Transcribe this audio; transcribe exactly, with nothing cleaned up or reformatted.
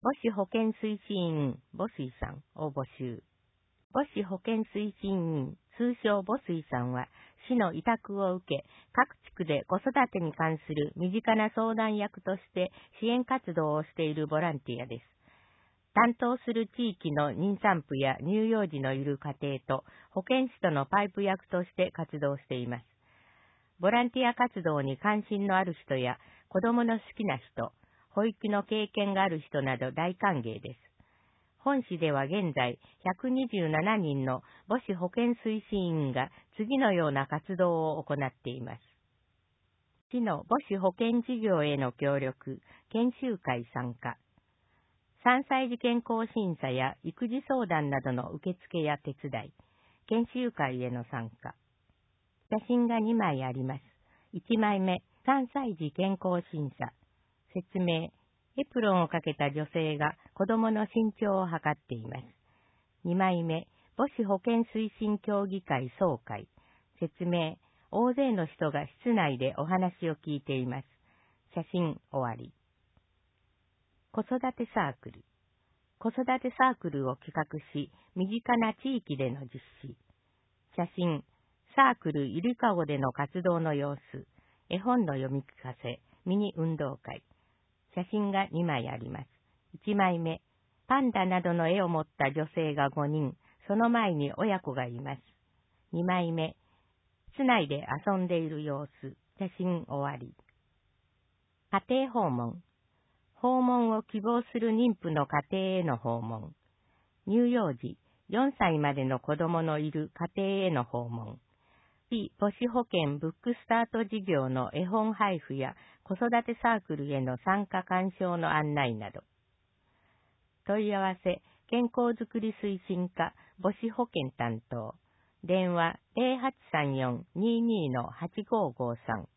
母子保健推進員母水さんを募集。母子保健推進員、通称母水さんは、市の委託を受け、各地区で子育てに関する身近な相談役として支援活動をしているボランティアです。担当する地域の妊産婦や乳幼児のいる家庭と保健師とのパイプ役として活動しています。ボランティア活動に関心のある人や子供の好きな人、保育の経験がある人など大歓迎です。本市では現在ひゃくにじゅうななにんの母子保健推進員が次のような活動を行っています。市の母子保健事業への協力、研修会参加。さんさい児健康審査や育児相談などの受付や手伝い、研修会への参加。写真がにまいあります。いちまいめ、さんさい児健康審査。説明、エプロンをかけた女性が子供の身長を測っています。にまいめ、母子保健推進協議会総会。説明、大勢の人が室内でお話を聞いています。写真終わり。子育てサークル。子育てサークルを企画し、身近な地域での実施。写真、サークルゆりかごでの活動の様子。絵本の読み聞かせ、ミニ運動会。写真がにまいあります。いちまいめ、パンダなどの絵を持った女性がごにん、その前に親子がいます。にまいめ、室内で遊んでいる様子。写真終わり。家庭訪問。訪問を希望する妊婦の家庭への訪問。乳幼児、よんさいまでの子供のいる家庭への訪問。市母子保健ブックスタート事業の絵本配布や子育てサークルへの参加鑑賞の案内など。問い合わせ、健康づくり推進課母子保健担当。電話 ゼロはちさんよん にーにー はちごーごーさん。